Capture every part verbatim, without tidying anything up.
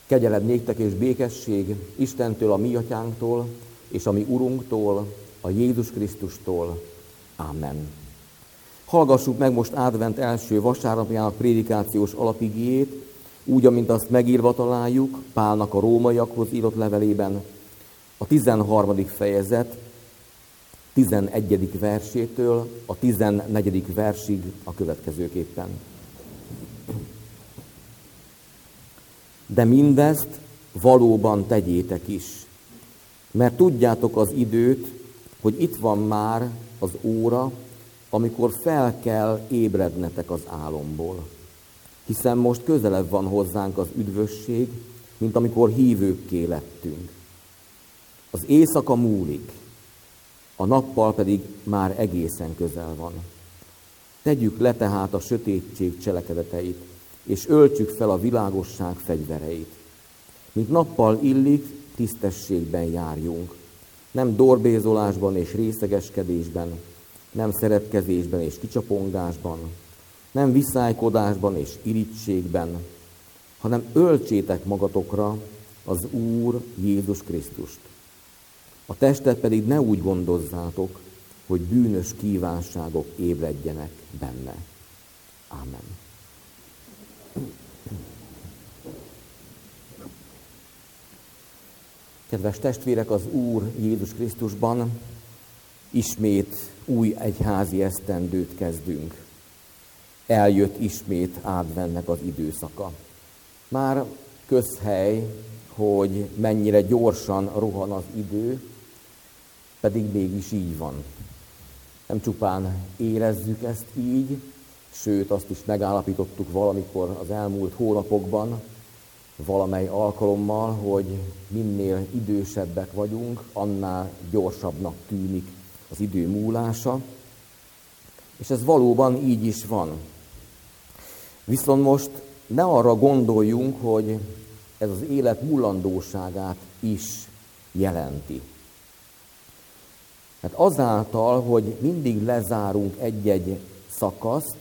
Kegyelem néktek és békesség Istentől, a mi atyánktól, és a mi Urunktól, a Jézus Krisztustól. Ámen. Hallgassuk meg most advent első vasárnapjának prédikációs alapigéjét, úgy, amint azt megírva találjuk Pálnak a rómaiakhoz írott levelében, a tizenharmadik fejezet tizenegyedik versétől a tizennegyedik versig a következőképpen. De mindezt valóban tegyétek is, mert tudjátok az időt, hogy itt van már az óra, amikor fel kell ébrednetek az álomból. Hiszen most közelebb van hozzánk az üdvösség, mint amikor hívőkké lettünk. Az éjszaka múlik, a nappal pedig már egészen közel van. Tegyük le tehát a sötétség cselekedeteit, és öltsük fel a világosság fegyvereit. Mint nappal illik, tisztességben járjunk, nem dorbézolásban és részegeskedésben, nem szeretkezésben és kicsapongásban, nem viszálykodásban és irigységben, hanem öltsétek magatokra az Úr Jézus Krisztust. A testet pedig ne úgy gondozzátok, hogy bűnös kívánságok ébredjenek benne. Ámen. Kedves testvérek, az Úr Jézus Krisztusban ismét új egyházi esztendőt kezdünk. Eljött ismét adventnek az időszaka. Már közhely, hogy mennyire gyorsan rohan az idő, pedig mégis így van. Nem csupán érezzük ezt így, sőt azt is megállapítottuk valamikor az elmúlt hónapokban, valamely alkalommal, hogy minél idősebbek vagyunk, annál gyorsabbnak tűnik az idő múlása, és ez valóban így is van. Viszont most ne arra gondoljunk, hogy ez az élet múlandóságát is jelenti. Hát azáltal, hogy mindig lezárunk egy-egy szakaszt,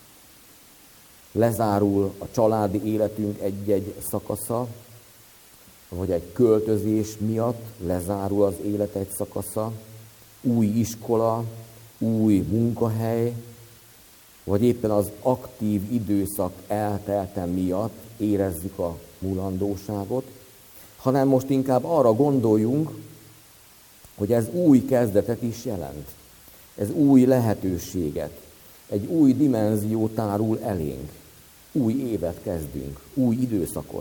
lezárul a családi életünk egy-egy szakasza, vagy egy költözés miatt lezárul az élet egy szakasza, új iskola, új munkahely, vagy éppen az aktív időszak eltelte miatt érezzük a múlandóságot, hanem most inkább arra gondoljunk, hogy ez új kezdetet is jelent. Ez új lehetőséget, egy új dimenzió tárul elénk. Új évet kezdünk, új időszakot.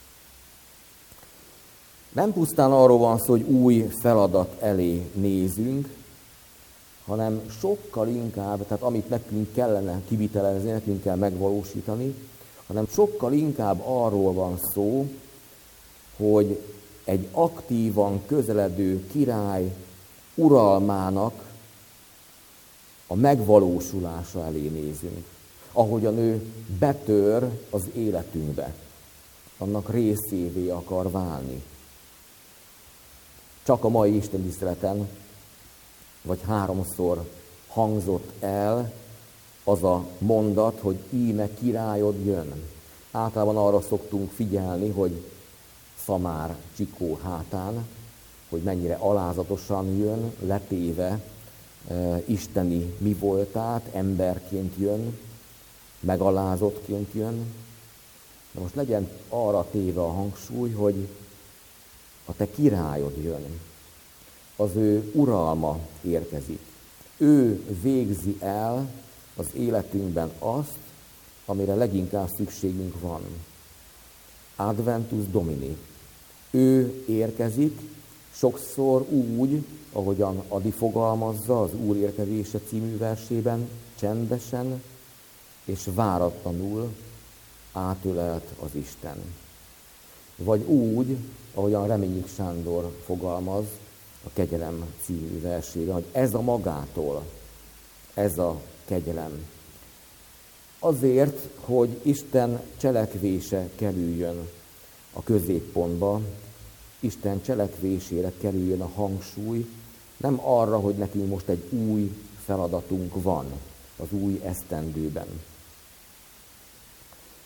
Nem pusztán arról van szó, hogy új feladat elé nézünk, hanem sokkal inkább, tehát amit nekünk kellene kivitelezni, nekünk kell megvalósítani, hanem sokkal inkább arról van szó, hogy egy aktívan közeledő király uralmának a megvalósulása elé nézünk. Ahogyan ő betör az életünkbe, annak részévé akar válni. Csak a mai istentiszteleten, vagy háromszor hangzott el az a mondat, hogy íme királyod jön. Általában arra szoktunk figyelni, hogy szamár csikó hátán, hogy mennyire alázatosan jön, letéve e, isteni mi voltát, emberként jön, megalázottként jön. De most legyen arra téve a hangsúly, hogy a te királyod jön. Az ő uralma érkezik. Ő végzi el az életünkben azt, amire leginkább szükségünk van. Adventus Domini. Ő érkezik, sokszor úgy, ahogyan Adi fogalmazza az Úr érkezése című versében, csendesen és váratlanul átölelt az Isten. Vagy úgy, ahogyan Reményik Sándor fogalmaz a Kegyelem című versében, hogy ez a magától, ez a kegyelem. Azért, hogy Isten cselekvése kerüljön a középpontba, Isten cselekvésére kerüljön a hangsúly, nem arra, hogy nekünk most egy új feladatunk van az új esztendőben.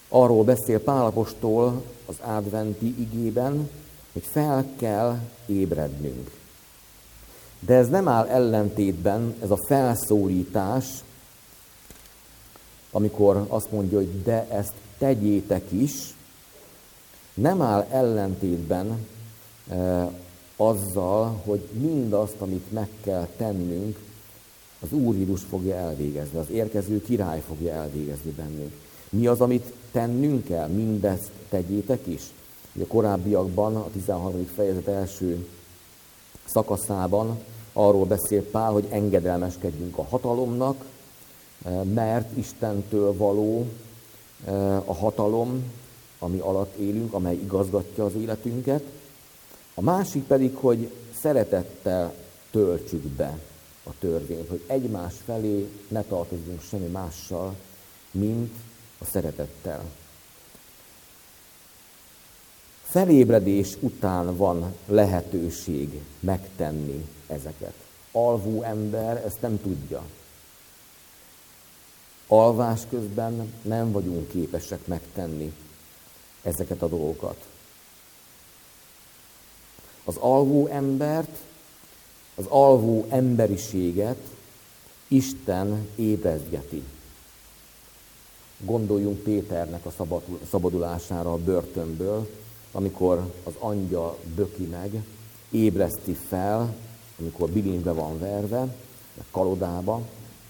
Arról beszél Pál apostol az adventi igében, hogy fel kell ébrednünk. De ez nem áll ellentétben, ez a felszólítás, amikor azt mondja, hogy de ezt tegyétek is, nem áll ellentétben e, azzal, hogy mindazt, amit meg kell tennünk, az Úr Jézus fogja elvégezni, az érkező király fogja elvégezni bennünk. Mi az, amit tennünk kell? Mindezt tegyétek is. A korábbiakban, a tizenharmadik fejezet első szakaszában arról beszél Pál, hogy engedelmeskedjünk a hatalomnak, mert Istentől való a hatalom, ami alatt élünk, amely igazgatja az életünket. A másik pedig, hogy szeretettel töltsük be a törvényt, hogy egymás felé ne tartozzunk semmi mással, mint a szeretettel. Felébredés után van lehetőség megtenni ezeket. Alvó ember ezt nem tudja. Alvás közben nem vagyunk képesek megtenni ezeket a dolgokat. Az alvó embert, az alvó emberiséget Isten ébrezgeti. Gondoljunk Péternek a szabadulására a börtönből, amikor az angyal böki meg, ébreszti fel, amikor bilincsbe van verve, meg kalodába,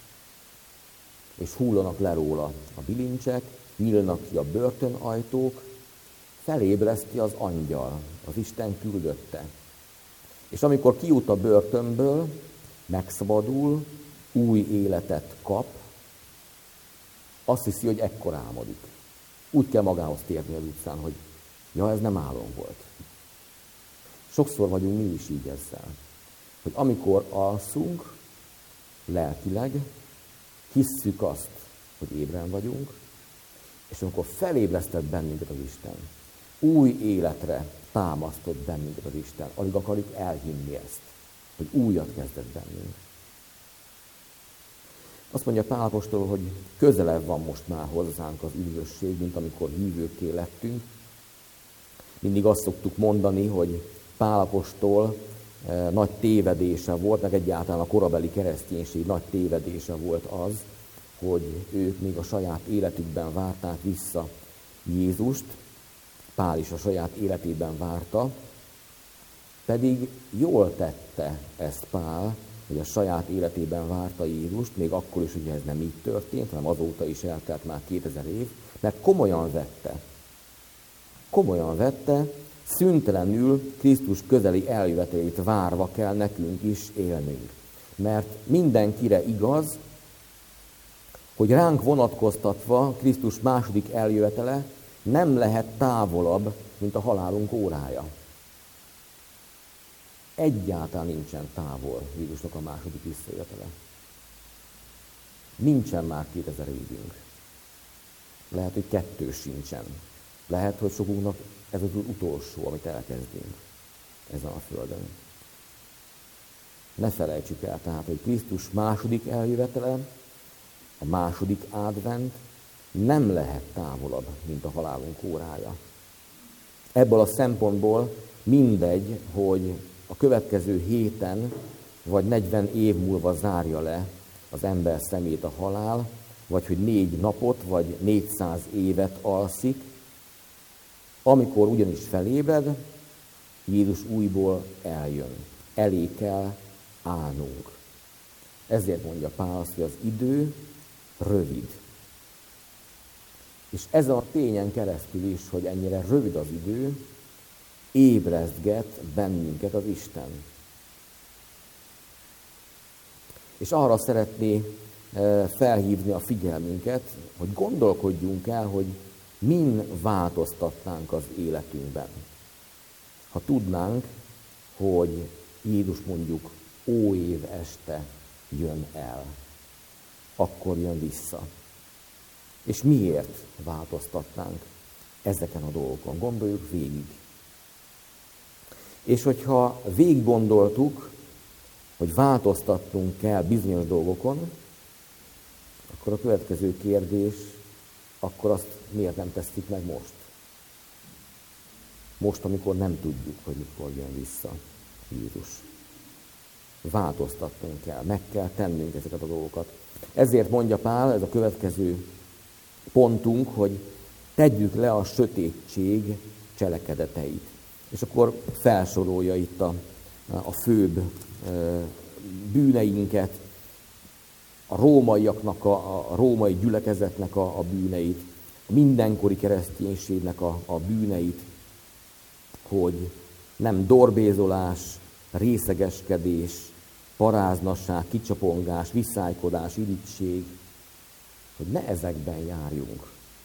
és hullanak le róla a bilincsek, nyílnak ki a börtönajtók, felébreszti az angyal, az Isten küldötte. És amikor kijut a börtönből, megszabadul, új életet kap, azt hiszi, hogy ekkor álmodik. Úgy kell magához térni az utcán, hogy ja, ez nem álom volt. Sokszor vagyunk mi is így ezzel, hogy amikor alszunk, lelkileg, hisszük azt, hogy ébren vagyunk, és amikor felébresztett bennünket az Isten, új életre támasztott bennünket az Isten, alig akarjuk elhinni ezt, hogy újat kezdett bennünk. Azt mondja Pál apostol, hogy közelebb van most már hozzánk az üdvösség, mint amikor hívőkké lettünk. Mindig azt szoktuk mondani, hogy Pál apostol eh, nagy tévedése volt, meg egyáltalán a korabeli kereszténység nagy tévedése volt az, hogy ők még a saját életükben várták vissza Jézust, Pál is a saját életében várta, pedig jól tette ezt Pál, hogy a saját életében várta Jézust, még akkor is ugye ez nem így történt, hanem azóta is eltelt már kétezer év, mert komolyan vette. Komolyan vette, szüntelenül Krisztus közeli eljövetelét várva kell nekünk is élnünk. Mert mindenkire igaz, hogy ránk vonatkoztatva Krisztus második eljövetele nem lehet távolabb, mint a halálunk órája. Egyáltalán nincsen távol Jézusnak a második visszajövetele. Nincsen már kétezer évünk. Lehet, hogy kettő sincsen. Lehet, hogy sokunknak ez az utolsó, amit elkezdünk ezen a földön. Ne felejtsük el tehát, hogy Krisztus második eljövetele, a második advent nem lehet távolabb, mint a halálunk órája. Ebből a szempontból mindegy, hogy a következő héten vagy negyven év múlva zárja le az ember szemét a halál, vagy hogy négy napot vagy négyszáz évet alszik, amikor ugyanis felébred, Jézus újból eljön. Elé kell állnunk. Ezért mondja Pál azt, hogy az idő rövid. És ezen a tényen keresztül is, hogy ennyire rövid az idő, ébrezget bennünket az Isten. És arra szeretné felhívni a figyelmünket, hogy gondolkodjunk el, hogy min változtatnánk az életünkben. Ha tudnánk, hogy Jézus mondjuk óév este jön el, akkor jön vissza. És miért változtatnánk ezeken a dolgokon? Gondoljuk végig. És hogyha végig gondoltuk, hogy változtatnunk kell bizonyos dolgokon, akkor a következő kérdés, akkor azt miért nem tesszük meg most? Most, amikor nem tudjuk, hogy mikor jön vissza Jézus. Változtatnunk kell, meg kell tennünk ezeket a dolgokat. Ezért mondja Pál, ez a következő pontunk, hogy tegyük le a sötétség cselekedeteit. És akkor felsorolja itt a, a főbb bűneinket, a rómaiaknak, a, a római gyülekezetnek a, a bűneit, a mindenkori kereszténységnek a, a bűneit, hogy nem dorbézolás, részegeskedés, paráznasság, kicsapongás, visszájkodás, irigység, hogy ne ezekben járjunk.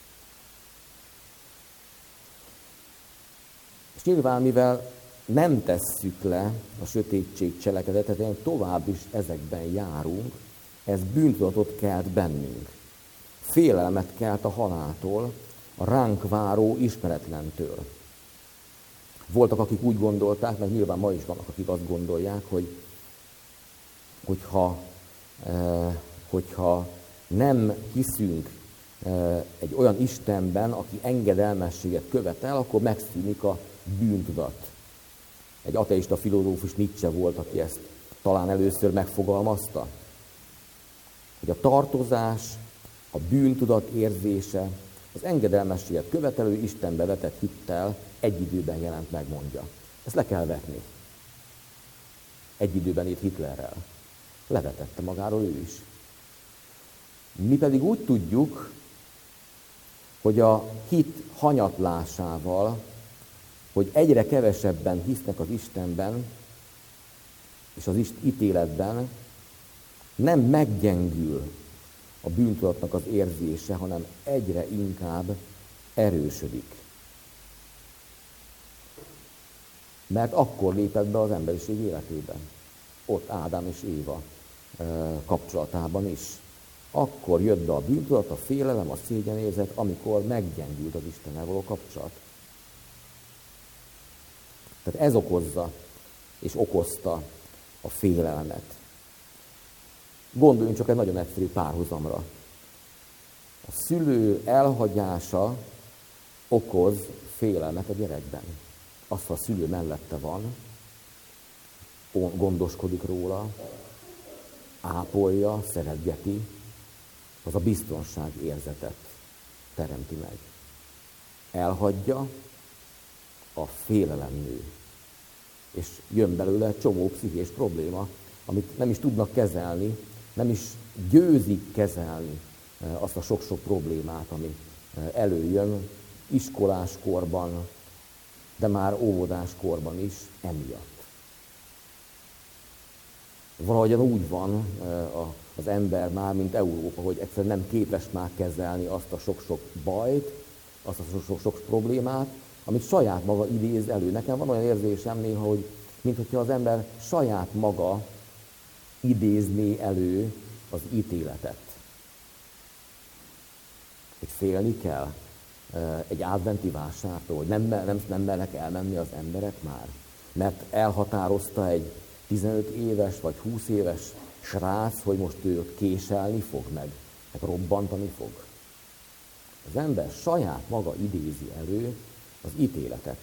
És nyilván, mivel nem tesszük le a sötétség cselekedetet, hanem tovább is ezekben járunk, ez bűntudatot kelt bennünk. Félelmet kelt a haláltól, a ránk váró ismeretlentől. Voltak, akik úgy gondolták, meg nyilván ma is vannak, akik azt gondolják, hogy hogyha, eh, hogyha nem hiszünk eh, egy olyan Istenben, aki engedelmességet követel, akkor megszűnik a bűntudat. Egy ateista filozófus Nietzsche volt, aki ezt talán először megfogalmazta, hogy a tartozás, a bűntudat érzése, az engedelmességet követelő Istenbe vetett hittel egy időben jelent meg, mondja. Ezt le kell vetni. Egy időben írt Hitlerrel. Levetette magáról ő is. Mi pedig úgy tudjuk, hogy a hit hanyatlásával, hogy egyre kevesebben hisznek az Istenben, és az ítéletben, nem meggyengül a bűntudatnak az érzése, hanem egyre inkább erősödik. Mert akkor lépett be az emberiség életében. Ott Ádám és Éva kapcsolatában is. Akkor jött be a bűntudat, a félelem, a szégyenérzet, amikor meggyengült az Istennel való kapcsolat. Tehát ez okozza, és okozta a félelmet. Gondoljunk csak egy nagyon egyszerű párhuzamra. A szülő elhagyása okoz félelmet a gyerekben. Az, ha a szülő mellette van, gondoskodik róla, ápolja, szeretgeti, az a biztonság érzetet teremti meg. Elhagyja, a félelem nő. És jön belőle egy csomó pszichés probléma, amit nem is tudnak kezelni, nem is győzik kezelni azt a sok-sok problémát, ami előjön iskoláskorban, de már óvodáskorban is emiatt. Valahogyan úgy van az ember már, mint Európa, hogy egyszerűen nem képes már kezelni azt a sok-sok bajt, azt a sok-sok problémát, amit saját maga idéz elő. Nekem van olyan érzésem néha, hogy mintha az ember saját maga idézné elő az ítéletet. Hogy félni kell egy adventi vásártól, hogy nem, nem, nem mernek elmenni az emberek már, mert elhatározta egy tizenöt éves vagy húsz éves srác, hogy most ő ott késelni fog meg, meg robbantani fog. Az ember saját maga idézi elő az ítéletet.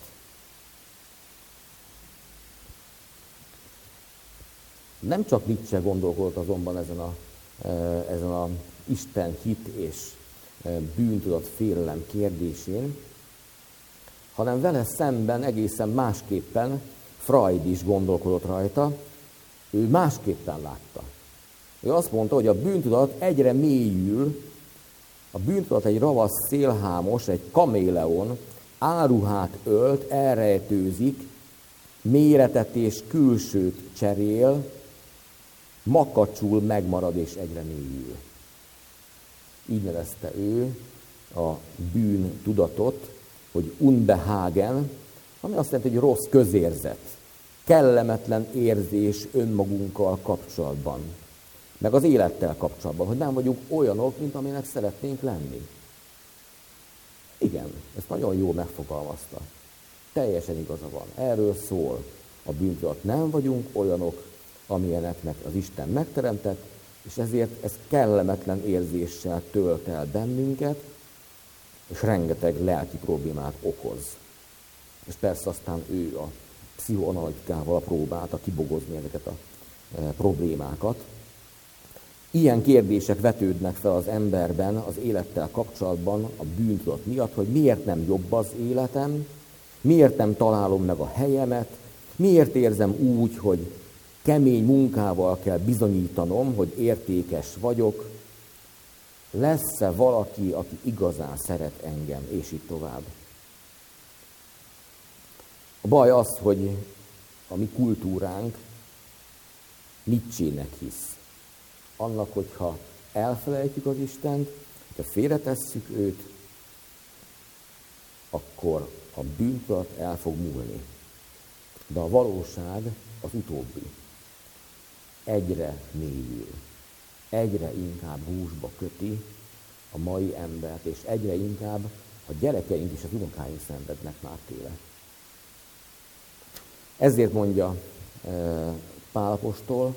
Nem csak Nietzsche gondolkodott azonban ezen a, ezen a Isten hit és bűntudat félelem kérdésén, hanem vele szemben egészen másképpen Freud is gondolkodott rajta, ő másképpen látta. Ő azt mondta, hogy a bűntudat egyre mélyül, a bűntudat egy ravasz szélhámos, egy kaméleon, áruhát ölt, elrejtőzik, méretet és külsőt cserél, makacsul megmarad és egyre mélyül. Így nevezte ő a bűntudatot, hogy Unbehagen, ami azt jelenti, hogy rossz közérzet, kellemetlen érzés önmagunkkal kapcsolatban, meg az élettel kapcsolatban, hogy nem vagyunk olyanok, mint amilyenek szeretnénk lenni. Igen, ezt nagyon jól megfogalmazta. Teljesen igaza van. Erről szól a bűntudat. Nem vagyunk olyanok, amilyeneknek az Isten megteremtett, és ezért ez kellemetlen érzéssel tölt el bennünket, és rengeteg lelki problémát okoz. És persze aztán ő a pszichoanalitikával próbálta kibogozni ezeket a problémákat. Ilyen kérdések vetődnek fel az emberben az élettel kapcsolatban a bűntudat miatt, hogy miért nem jobb az életem, miért nem találom meg a helyemet, miért érzem úgy, hogy kemény munkával kell bizonyítanom, hogy értékes vagyok, lesz-e valaki, aki igazán szeret engem, és így tovább. A baj az, hogy a mi kultúránk Nietzsének hisz. Annak, hogyha elfelejtjük az Istent, hogyha félretesszük őt, akkor a bűntudat el fog múlni. De a valóság az utóbbi. Egyre mélyül. Egyre inkább húsba köti a mai embert, és egyre inkább a gyerekeink és az unokáink szenvednek már tőle. Ezért mondja Pál apostol,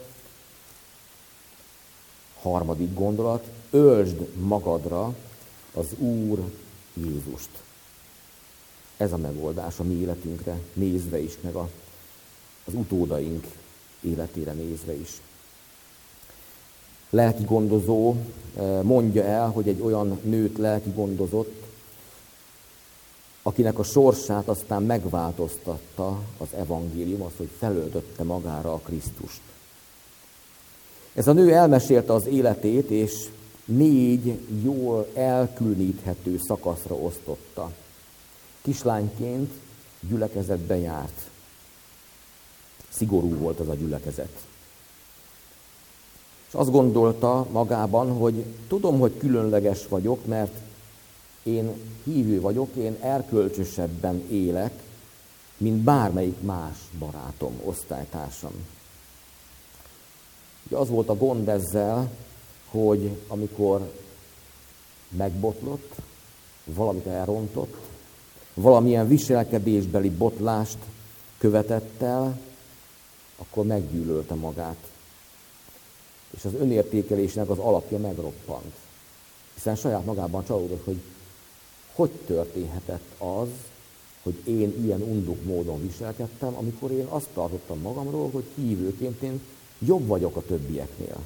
harmadik gondolat, öltsd magadra az Úr Jézust. Ez a megoldás a mi életünkre nézve is, meg a, az utódaink életére nézve is. Lelki gondozó mondja el, hogy egy olyan nőt lelki gondozott, akinek a sorsát aztán megváltoztatta az evangélium, az, hogy felöltötte magára a Krisztust. Ez a nő elmesélte az életét, és négy jól elkülöníthető szakaszra osztotta. Kislányként gyülekezetbe járt. Szigorú volt az a gyülekezet. És azt gondolta magában, hogy tudom, hogy különleges vagyok, mert én hívő vagyok, én erkölcsösebben élek, mint bármelyik más barátom, osztálytársam. Ugye az volt a gond ezzel, hogy amikor megbotlott, valamit elrontott, valamilyen viselkedésbeli botlást követett el, akkor meggyűlölte magát. És az önértékelésnek az alapja megroppant. Hiszen saját magában csalódott, hogy hogy történhetett az, hogy én ilyen undok módon viselkedtem, amikor én azt tartottam magamról, hogy hívőként én jobb vagyok a többieknél.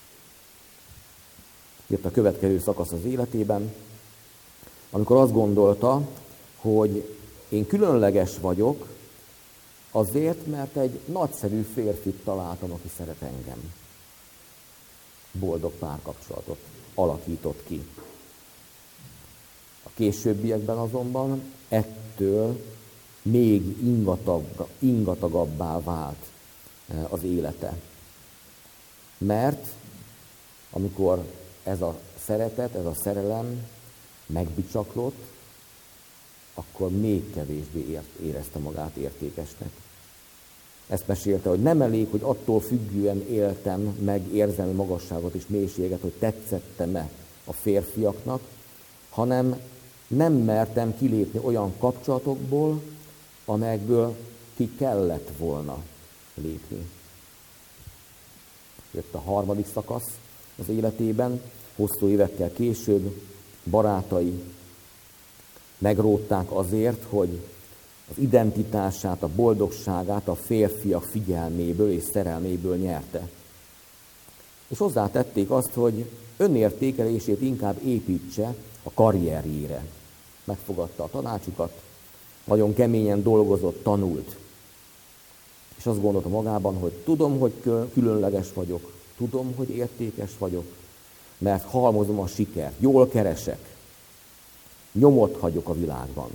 Jött a következő szakasz az életében, amikor azt gondolta, hogy én különleges vagyok, azért, mert egy nagyszerű férfit találtam, aki szeret engem. Boldog párkapcsolatot alakított ki. A későbbiekben azonban ettől még ingatag, ingatagabbá vált az élete. Mert amikor ez a szeretet, ez a szerelem megbicsaklott, akkor még kevésbé érezte magát értékesnek. Ezt mesélte, hogy nem elég, hogy attól függően éltem meg érzelmi magasságot és mélységet, hogy tetszettem-e a férfiaknak, hanem nem mertem kilépni olyan kapcsolatokból, amelyekből ki kellett volna lépni. Jött a harmadik szakasz az életében, hosszú évekkel később barátai megrótták azért, hogy az identitását, a boldogságát a férfiak figyelméből és szerelméből nyerte. És hozzátették azt, hogy önértékelését inkább építse a karrierjére. Megfogadta a tanácsukat, nagyon keményen dolgozott, tanult. És azt gondolta magában, hogy tudom, hogy különleges vagyok, tudom, hogy értékes vagyok, mert halmozom a sikert, jól keresek, nyomot hagyok a világban.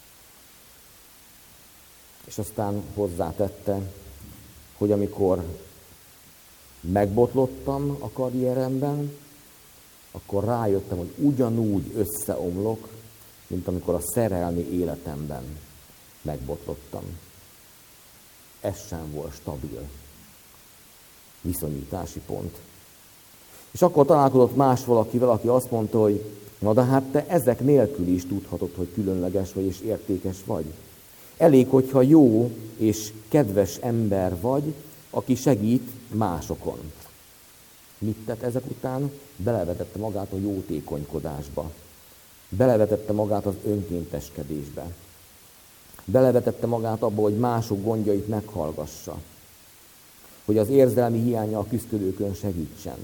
És aztán hozzátette, hogy amikor megbotlottam a karrieremben, akkor rájöttem, hogy ugyanúgy összeomlok, mint amikor a szerelmi életemben megbotlottam. Ez sem volt stabil viszonyítási pont. És akkor találkozott más valakivel, aki azt mondta, hogy na de hát te ezek nélkül is tudhatod, hogy különleges vagy és értékes vagy. Elég, hogyha jó és kedves ember vagy, aki segít másokon. Mit tett ezek után? Belevetette magát a jótékonykodásba. Belevetette magát az önkénteskedésbe. Belevetette magát abba, hogy mások gondjait meghallgassa. Hogy az érzelmi hiánnyal küszködőkön segítsen.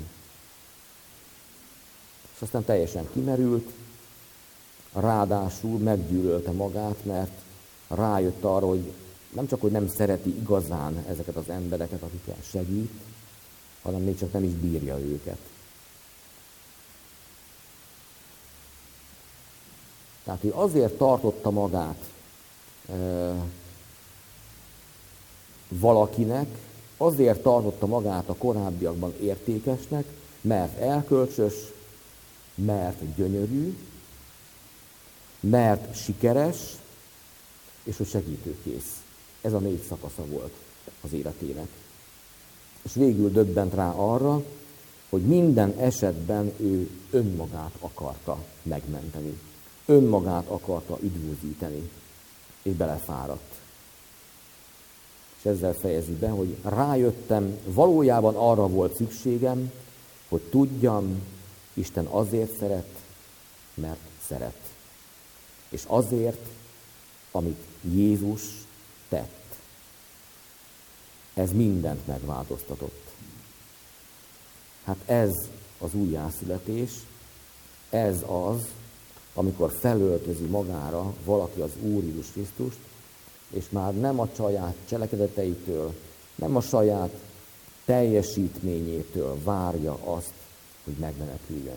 És aztán teljesen kimerült, ráadásul meggyűlölte magát, mert rájött arra, hogy nem csak, hogy nem szereti igazán ezeket az embereket, akikkel segít, hanem még csak nem is bírja őket. Tehát ő azért tartotta magát e, valakinek, azért tartotta magát a korábbiakban értékesnek, mert elkölcsös, mert gyönyörű, mert sikeres, és hogy segítőkész. Ez a négy szakasza volt az életének. És végül döbbent rá arra, hogy minden esetben ő önmagát akarta megmenteni. Önmagát akarta üdvözíteni, és belefáradt. És ezzel fejezi be, hogy rájöttem, valójában arra volt szükségem, hogy tudjam, Isten azért szeret, mert szeret. És azért, amit Jézus tett. Ez mindent megváltoztatott. Hát ez az újjászületés, ez az, amikor felöltözi magára valaki az Úr Jézus Krisztust, és már nem a saját cselekedeteitől, nem a saját teljesítményétől várja azt, hogy megmeneküljön.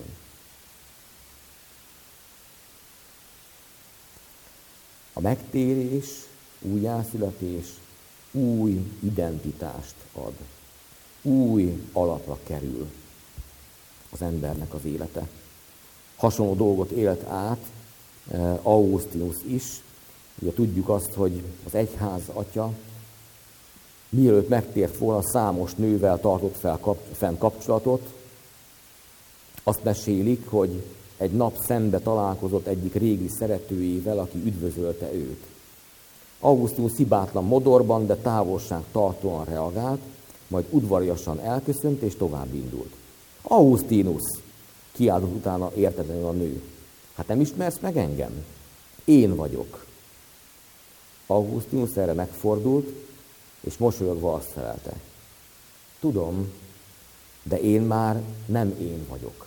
A megtérés, újjászületés új identitást ad. Új alapra kerül az embernek az élete. Hasonló dolgot élt át Augustinus is. Ugye tudjuk azt, hogy az egyház atya mielőtt megtért volna, számos nővel tartott fel kap, fenn kapcsolatot. Azt mesélik, hogy egy nap szembe találkozott egyik régi szeretőjével, aki üdvözölte őt. Augustinus hibátlan modorban, de távolság tartóan reagált, majd udvariasan elköszönt és tovább indult. Augustinus, kiáltott utána értetlenül a nő. Hát nem ismersz meg engem? Én vagyok. Augustinus erre megfordult, és mosolyogva azt felelte. Tudom, de én már nem én vagyok.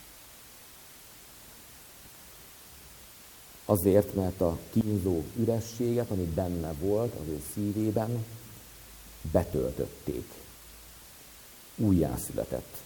Azért, mert a kínzó ürességet, ami benne volt az ő szívében, betöltötték. Újjászületett.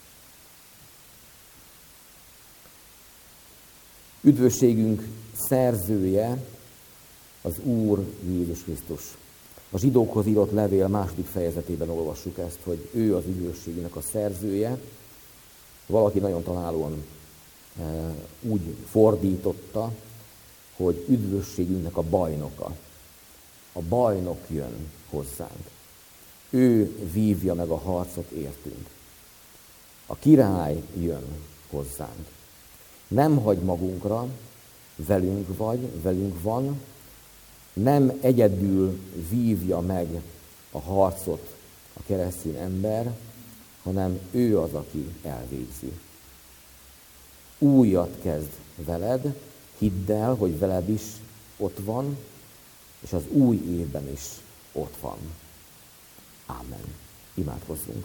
Üdvösségünk szerzője az Úr Jézus Krisztus. A zsidókhoz írott levél második fejezetében olvassuk ezt, hogy ő az üdvösségünknek a szerzője. Valaki nagyon találóan e, úgy fordította, hogy üdvösségünknek a bajnoka. A bajnok jön hozzánk. Ő vívja meg a harcot értünk. A király jön hozzánk. Nem hagy magunkra, velünk vagy, velünk van, nem egyedül vívja meg a harcot a keresztény ember, hanem ő az, aki elvégzi. Újat kezd veled, hidd el, hogy veled is ott van, és az új évben is ott van. Ámen. Imádkozzunk.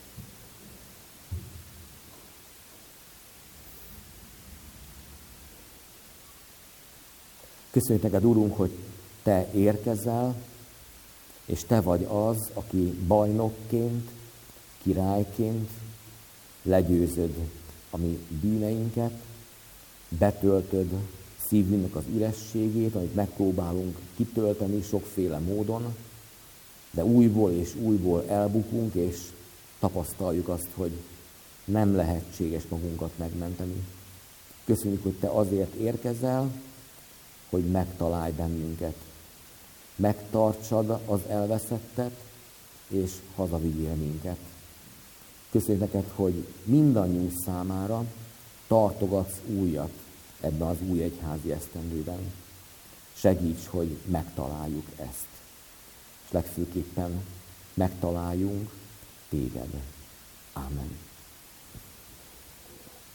Köszönjük neked, Úrunk, hogy te érkezel, és te vagy az, aki bajnokként, királyként legyőzöd a mi bűneinket, betöltöd szívünknek az ürességét, amit megpróbálunk kitölteni sokféle módon, de újból és újból elbukunk, és tapasztaljuk azt, hogy nem lehetséges magunkat megmenteni. Köszönjük, hogy te azért érkezel, hogy megtalálj bennünket. Megtartsad az elveszettet, és hazavigyél minket. Köszönjük neked, hogy mindannyiunk számára tartogatsz újat ebben az új egyházi esztendőben. Segíts, hogy megtaláljuk ezt. És legfőképpen megtaláljunk téged. Ámen.